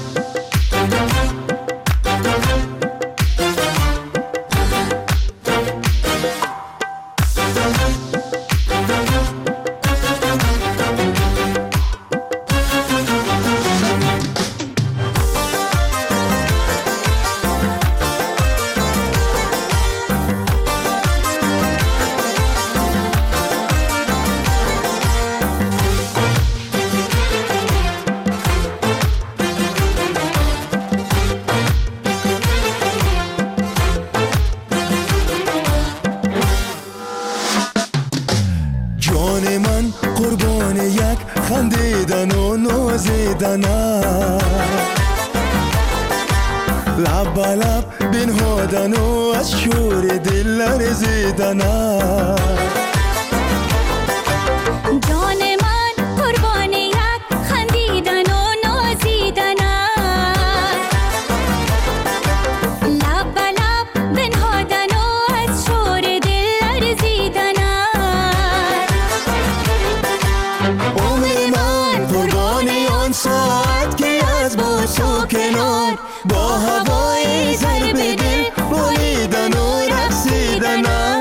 لب لب بنهادن و از شور دل لرزیدن. جان من قربان یک خندیدن و نازیدن. لب لب بنهادن و از شور دل لرزیدن. عمر من قربان آن ساعت که از باس و کنار با هوای ضرب دل بریدن و رقصیدن.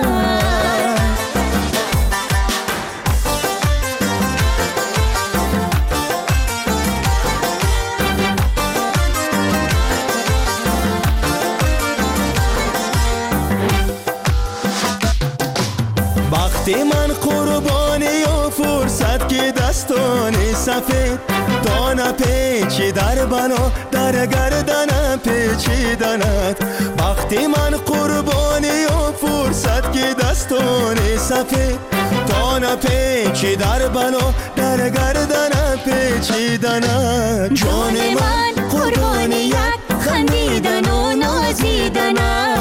وقتی من قربانی و فرصت که دستان سفید دانه پیچی در بنا در گردن پیچیدند. وقتی من قربانی و فرصت که دستان سفید دانه پیچی در بنا در گردن پیچیدند. جان من قربانی یک خندیدن و نازیدن.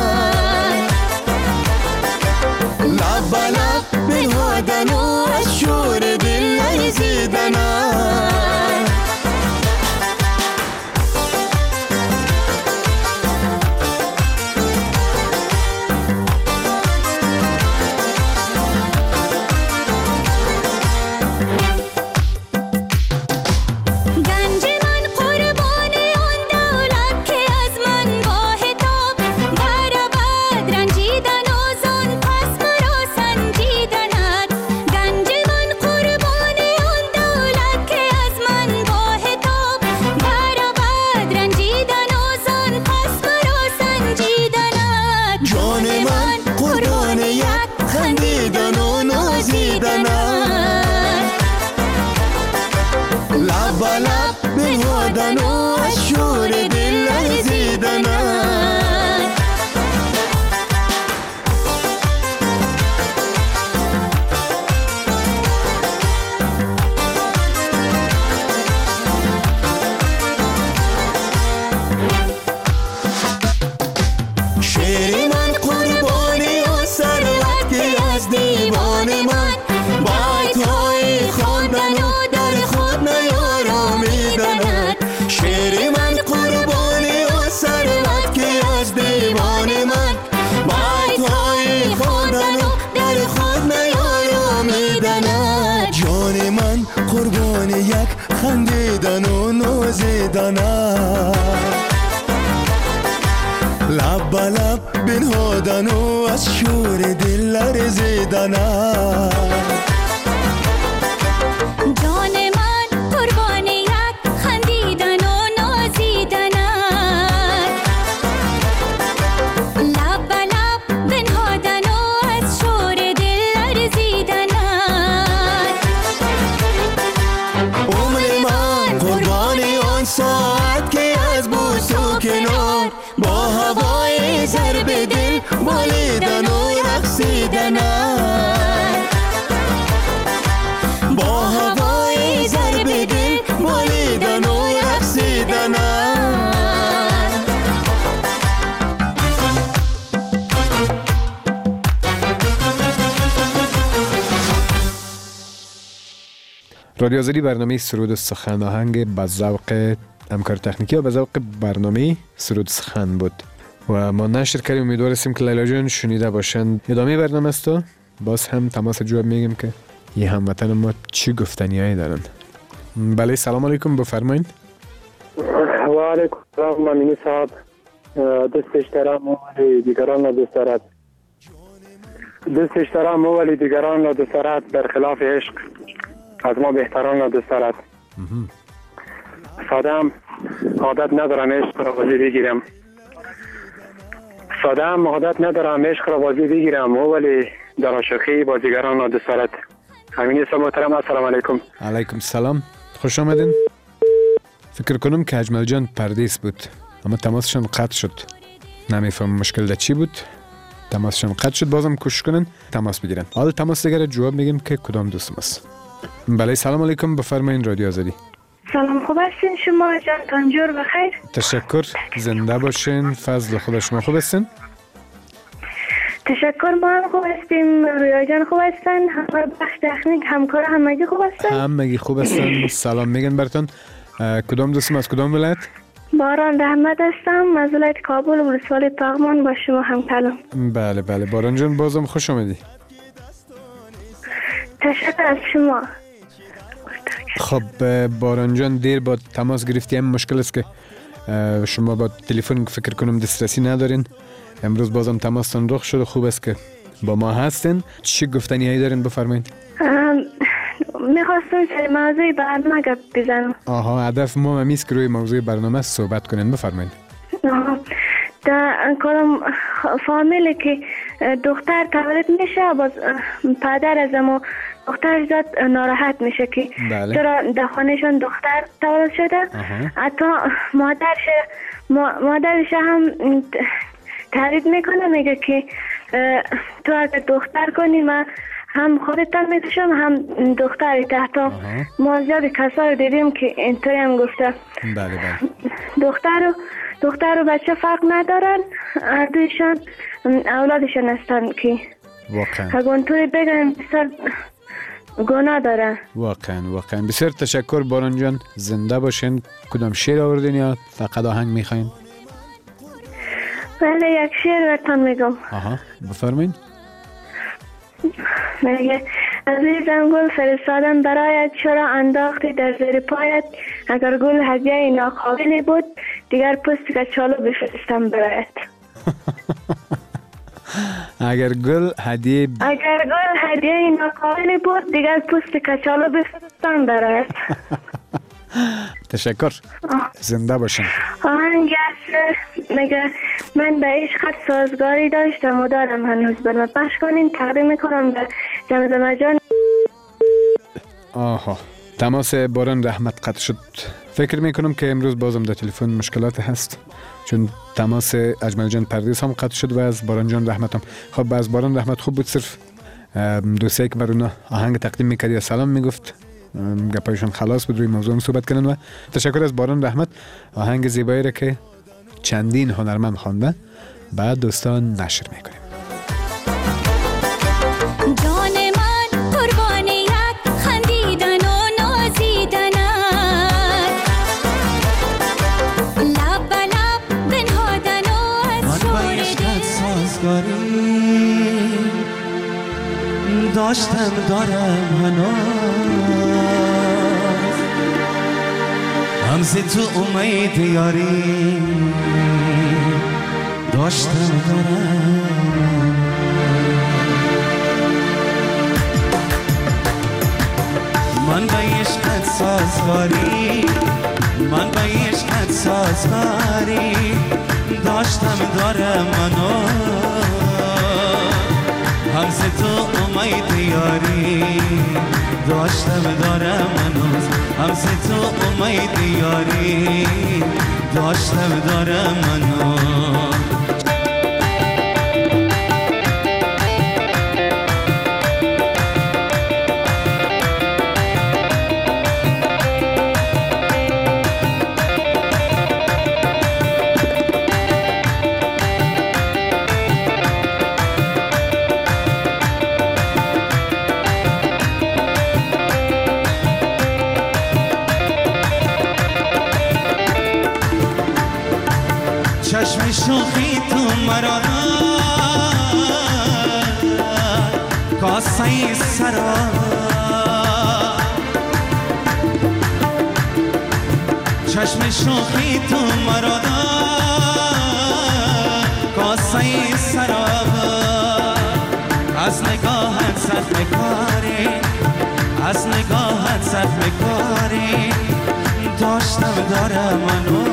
لب لب بنهادن و از شور دل لرزیدن. گنج من قربان آن دولت یک خندیدن و نوزیدن لب به لب بنهادن و از شور دل لرزیدن جان من قربان یک خندیدن و نازیدن لب به لب بنهادن و از شور دل لرزیدن عمر من قربان آن ساعت که از بوس و کنار با هوای ضرب دل بالیدن و رقصیدن با هوای ضرب دل بالیدن و رقصیدن رادیو آزادی برنامه سرود و سخن آهنگ به ذوق همکار تکنیکی و به ذوق برنامه سرود سخن بود و ما نشر کردیم. امیدوار هستیم که لیلا جان شنیده باشند. ادامه برنامه است و باز هم تماس جواب میگیم که یه هموطن ما چی گفتنیایی دارن. بله سلام علیکم بفرمایید. و علیکم السلام امینی صاحب. دوست احترام ولی دیگران را دوست دارد. دوست احترام ولی دیگران را دوست دارد، برخلاف عشق از ما بهتران را دوست دارد. سادم عادت ندارم عشق را بازی بگیرم سادم عادت ندارم عشق را بازی بگیرم ولی در عاشقی بازیگران را دوست دارد. امینی صاحب محترم السلام علیکم. علیکم سلام، خوش آمدین. فکر کنم که اجمل جان پردیس بود اما تماسشون قطع شد. نمیفهم مشکل در چی بود. تماسشون قطع شد. بازم کوشش کنن تماس بگیرن. حالا تماس دیگر جواب میگیم که کدام دوست است. بله سلام علیکم بفرمایین رادیو آزادی. سلام، خوب هستین شما؟ جان تنجور بخیر. تشکر، زنده باشین. فضل خدا شما خوب هستین؟ تشکر، ما هم خوب هستیم. رویا جان خوب هستن؟ همکار بخش تکنیک همکار همگی خوب هستن؟ همگی خوب هستن. سلام میگن براتون. کدام دوستم از کدام ولایت؟ باران رحمت هستم از ولایت کابل ولسوالی پغمان. با شما هم کلام. بله بله باران جان بازم خوش آمدی. تشکر از شما. خب باران جان دیر با تماس گرفتی. هم مشکل است که شما با تلفن فکر کنم دسترسی ندارین. امروز بازم تماستان رخ شد. خوب است که با ما هستین. چی گفتنی هایی دارین بفرمایید. میخواستم سر موضوع برنامه گپ بزنم. آها، هدف ما همیست که روی موضوع برنامه صحبت کنین. بفرمایید. آها، در کدام فامیلی که دختر تولد میشه باز پدر از ما دختر زاد ناراحت میشه که بله. چرا در خانهشون دختر تولد شده. حتی مادرش مادرش هم تردید میکنه، میگه که تو اگر دختر کنی من هم خودتان میکشم هم دختری. تحت ما زیاد کسا رو دیدیم که اینطوری هم گفته. بله بله. دختر و دختر و بچه فرق ندارن، هر دویشان اولادشان هستن که واقعا اگر اونطوری بگن بسیار گناه داره. واقعا واقعا. بسیار تشکر باران جان، زنده باشین. کدام شعر آوردین یا فقط آهنگ میخواین؟ بله یک شعر براتون میگم. آها بفرمایید. میگه عزیزم گل فرستادم برایت، چرا انداختی در زیر پایت؟ اگر گل هدیه ناقابلی بود دیگر پوست کچالو بفرستم برایت. اگر گل هدیه اگر گل هدیه ناقابلی بود دیگر پوست کچالو بفرستم برایت. تشکر. زنده باشین. آهنگ میگه من به عشقت سازگاری داشتم و دارم هنوز. برم پخش کنین تقدیم میکنم به زمزمه جان. آها، تماس باران رحمت قطع شد. فکر میکنم که امروز بازم در تلفن مشکلات هست چون تماس اجمل جان پردیس هم قطع شد و از باران جان رحمت هم. خب از باران رحمت خوب بود صرف دوستی که بر آهنگ تقدیم میکردی سلام میگفت، گپایشون خلاص بود، روی موضوع هم صحبت کردن. و تشکر از باران رحمت. آهنگ زیبایی را که چندین هنرمند خوانده بعد دوستان نشر میکنیم. جان من قربان یک خندیدن و نازیدن لب به لب بنهادن و از شور دل سازگاری داشتم دارم هنوز همز تو امید یاری داشتم دارم من به عشقت سازگاری من به عشقت سازگاری داشتم دارم منو همز تو امید یاری داشتم دارم منو همز تو امید یاری داشتم دارم منو چشم شوخی تو مرا کاسه سرا چشم شوخی تو مرا کاسه سرا از نگاهت زخم کاری از نگاهت زخم کاری داشتم دارم منو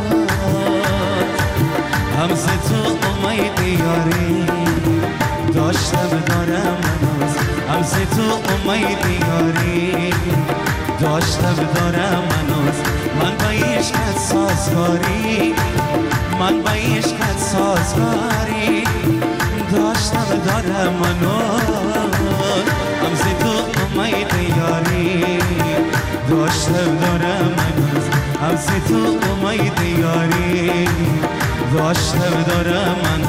همز تو امید یاری داشتم دارم منوز همز تو امید یاری داشتم دارم منوز من به عشقت سازگاری من به عشقت سازگاری داشتم دارم منوز همز تو امید یاری داشتم دارم منوز همز تو امید یاری داشتم دارم من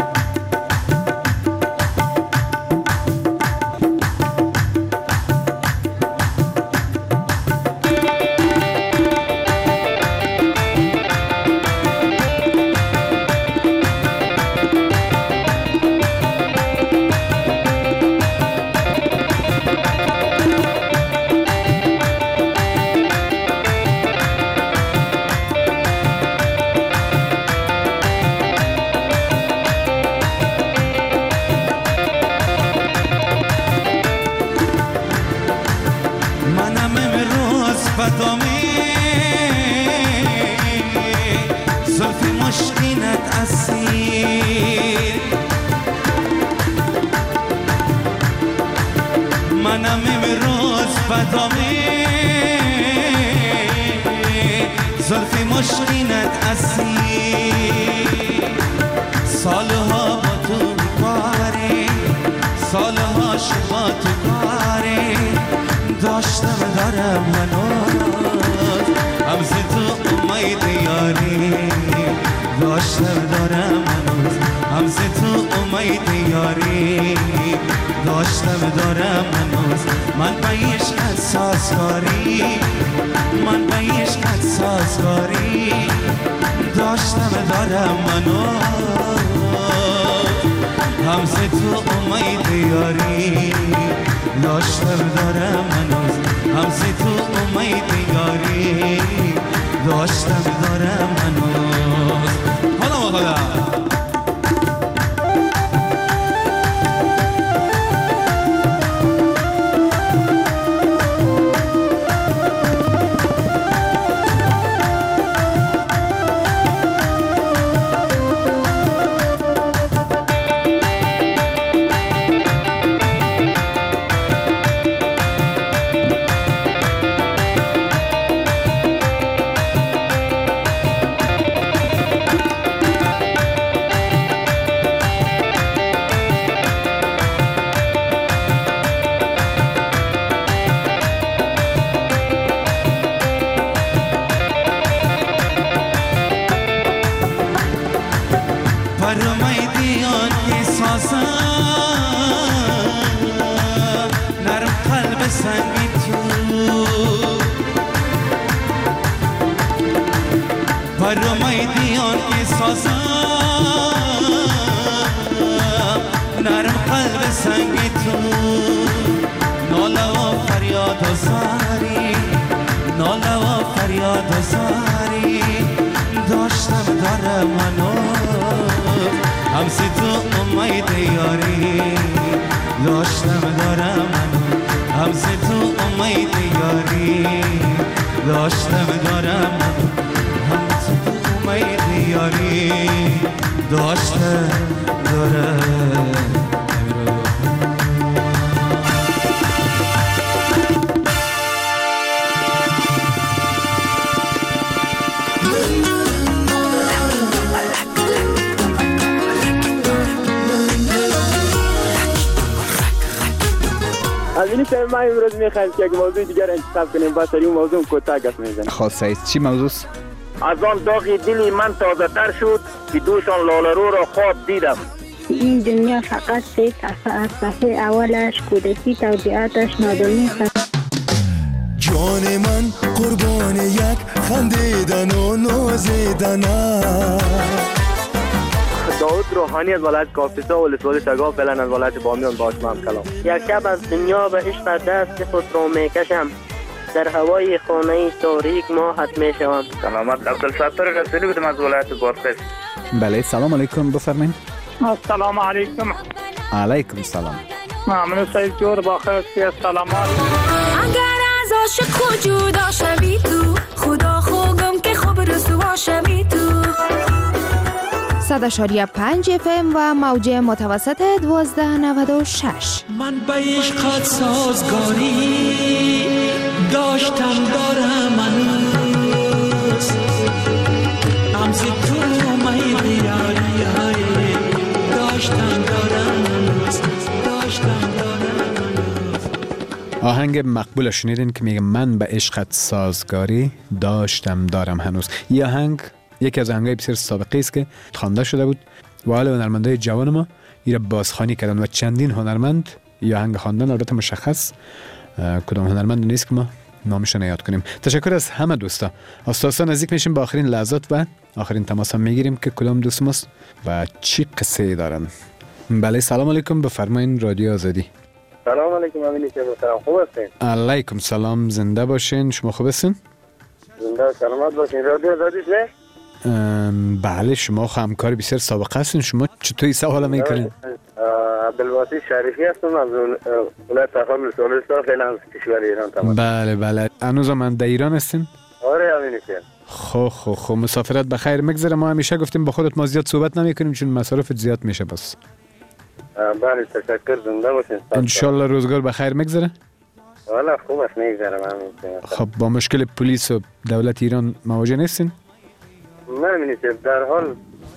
زلفی مشکینت اسیر سالها با تو کاری سالها شما تو کاری داشتم دارم هنوز همز تو امید یاری داشتم دارم هنوز همز تو امید یاری داشتم دارم هنوز من به عشقت سازگاری من به عشقت سازگاری داشتم دارم منو همز تو امید یاری داشتم دارم هنوز همز تو امید یاری داشتم دارم هنوز حالا حالا دیان که سازم نرم قلب سنگی تو ناله و فریاد و زاری ناله و فریاد و زاری داره منو همسی تو امید یاری داشتم داره منو همسی تو امید یاری داشتم داره منو همسی تو امید یاری داشتم داره از اینی که ما امروز میخوایم که یک موضوع دیگر انتخاب کنیم با سری موضوع کوتاه گپ میزنیم. خاصه است چی موضوع است؟ از آن داغی دلی من تازه تر شد که دوشان لاله رو را خواب دیدم. این دنیا فقط سه صفحه از صفحه اولش کودکی توضیحاتش نادونی است. جان من قربان یک خندیدن و نازیدن. داود روحانی از ولایت کاپیسا و ولسوالی شگاف فعلا از ولایت بامیان با شما هم کلام. یک شب از دنیا به عشق دست خود را میکشم، در هوای خانه تاریک ماهت میشوم. سلامت عبدالستار رسولی بودم از ولایت بادغیس. بله سلام علیکم بفرمایید. السلام علیکم. علیکم سلام. ممنون سید جور با خیر سلامات. اگر از عاشق جدا شوی تو خدا خوگم که خوب رسوا شوی تو. صد اشاریه پنج اف ام و موجه متوسط دوازده نود و شش. من به عشقت سازگاری داشتم دارم هنوز همزی تو امید یاری داشتم دارم هنوز داشتم دارم هنوز. آهنگ مقبول شنیدین که میگه من به عشقت سازگاری داشتم دارم هنوز. این آهنگ یکی از آهنگای بسیار سابقه است که خوانده شده بود و حال هنرمندای جوان ما این را بازخوانی کردن و چندین هنرمند این آهنگ خواندن. البته مشخص کدام هنرمند نیست که ما نامش یاد کنیم. تشکر از همه دوستا. اساسا نزدیک میشیم به آخرین لحظات و آخرین تماس هم میگیریم که کدام دوست ماست و چی قصه دارن. بله سلام علیکم بفرمایین رادیو آزادی. سلام علیکم امینی که محترم خوب هستین؟ علیکم سلام زنده باشین. شما خوب هستین؟ زنده و سلامت باشین. رادیو آزادی نه؟ بله شما همکار بسیار سابقه هستین. شما چطور این سوال میکنین؟ عبدالواسی شریفی هستم از ولایت تخار ولسوالی فعلا از کشور ایران تمام. بله بله هنوز من در ایران هستین؟ آره امینی که. خو خو خو مسافرت بخیر مگذره. ما همیشه گفتیم با خودت ما زیاد صحبت نمیکنیم چون مصارفت زیاد میشه. بس بله تشکر زنده باشین. ان شاء الله روزگار بخیر مگذره. والا خوب است میگذره امین. خب با مشکل پلیس و دولت ایران مواجه نیستین؟ نه امینی که در حال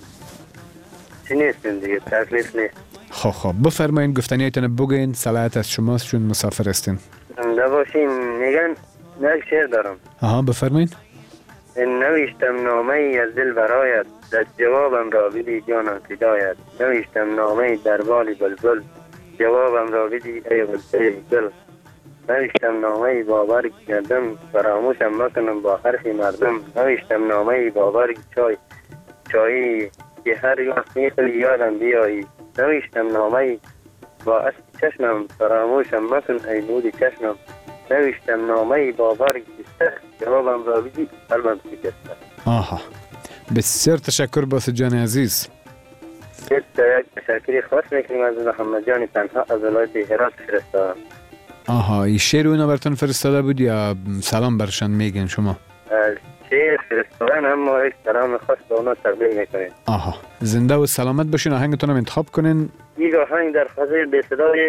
چی نیستین دیگه تکلیف نیست. خب خب بفرمایین گفتنیتون بگین صلاحیت از شماست چون مسافر هستین. زنده باشین. میگن یک شعر دارم. آها بفرمایین. نوشتم نامه ای از دل برایت در جوابم را بدی جانم فدایت. نوشتم نامه ای در بال بلبل جوابم را بدی ای بلبل. نوشتم نامه ای با برگ گردم فراموشم مکنم با حرف مردم. نوشتم نامه ای با برگ چای چایی که هر وقت میخلی یادم بیایی. نوشتم نامه ای با اسب چشمم فراموشم مکن ای نور چشمم. نوشتم نامه ای با برگ سخت جوابم را بدی قلبم شکسته. آها بسیار تشکر باسط جان عزیز. یک تشکری خاص میکنیم از محمد جان تنها از ولایت هرات فرستادم. آها این شعر اونا براتون فرستاده بود یا سلام برشان میگن شما؟ شعر فرستادن اما یک سلام خاص به اونا تقدیم میکنیم. آها زنده و سلامت باشین. آهنگتون هم انتخاب کنین. یک آهنگ در فضای به صدای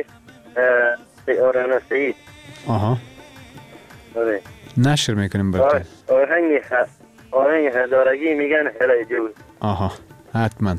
آرنا سعید. آها آره نشر میکنیم براتون. آهنگ آهنگ هزارگی میگن هلای جوز. آها حتما.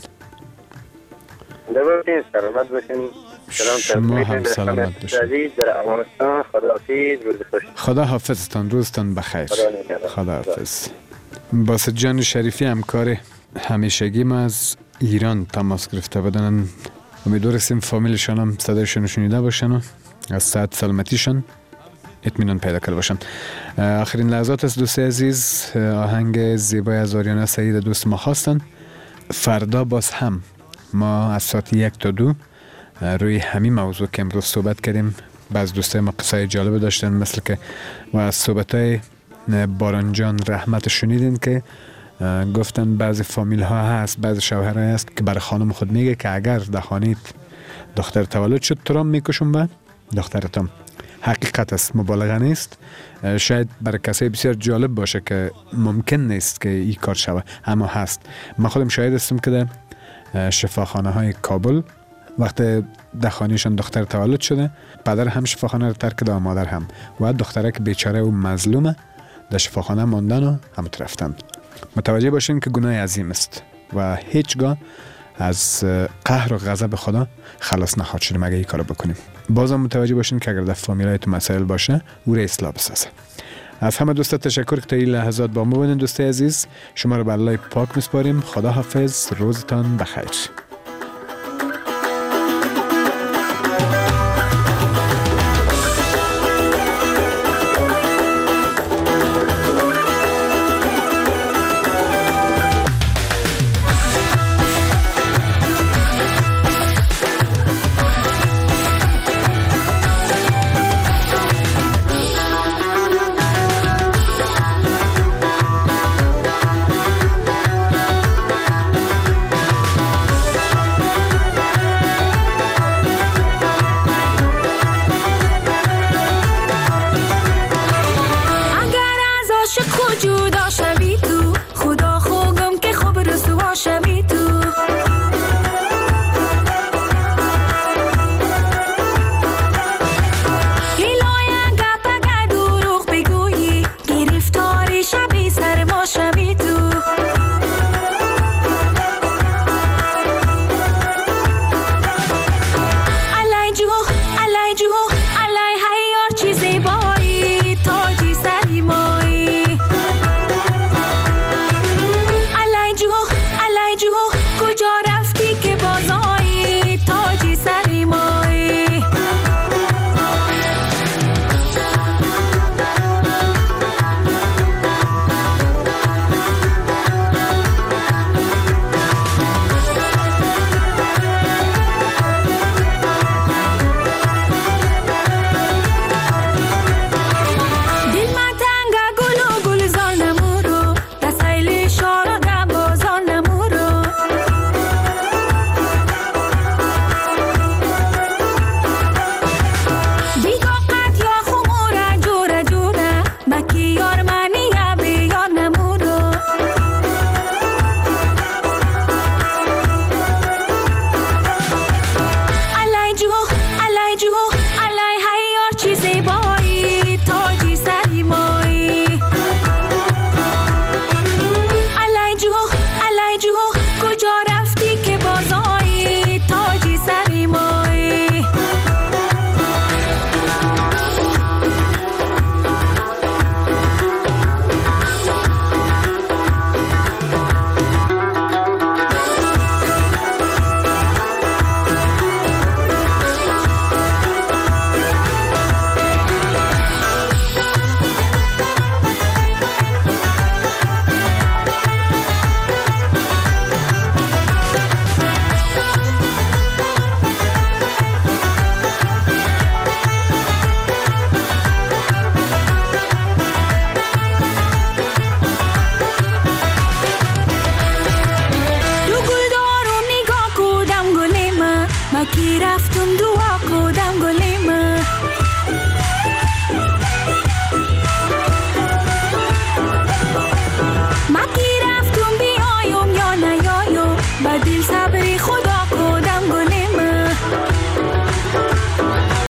دوباره سلامت باشین. شما هم سلامت باشین. در افغانستان خداحافظ. روز خوش. خدا حافظتان. روزتان بخیر. خدا حافظ. باسط جان شریفی همکار همیشگی ما از ایران تماس گرفته بودن. امیدوارستیم فامیلشان هم صدایشان شنیده باشن و از صحت سلامتیشان اطمینان پیدا کرده باشن. آخرین لحظات از دوست عزیز آهنگ زیبای از آریانا سعید دوست ما خواستن. فردا باز هم ما از ساعت یک تا دو روی همین موضوع که امروز صحبت کردیم بعض دوستای ما قصه جالب داشتن مثل که و از صحبتای بارانجان رحمت شنیدین که گفتن بعضی فامیل ها هست، بعضی شوهر هست که برای خانم خود میگه که اگر در خانیت دختر تولد شد تو را میکشم به دخترتم. حقیقت است، مبالغه نیست. شاید برای کسای بسیار جالب باشه که ممکن نیست که این کار شوه، اما هست. من خودم شاهد هستم که در شفاخانه های کابل وقتی در خانهشان دختر تولد شده، پدر هم شفاخانه رو ترک داد، مادر هم، و دختره که بیچاره و مظلومه در شفاخانه ماندن و همت رفتن. متوجه باشین که گناه عظیم است و هیچگاه از قهر و غضب خدا خلاص نخواهد شدیم اگه این کارو بکنیم. بازم متوجه باشین که اگر در فامیلای تو مسائل باشه او را اصلاح بسازه. از همه دوستا تشکر که تا این لحظات با ما بودین. دوستای عزیز، شما رو به الله پاک میسپاریم. خدا حافظ، روزتان بخیر. you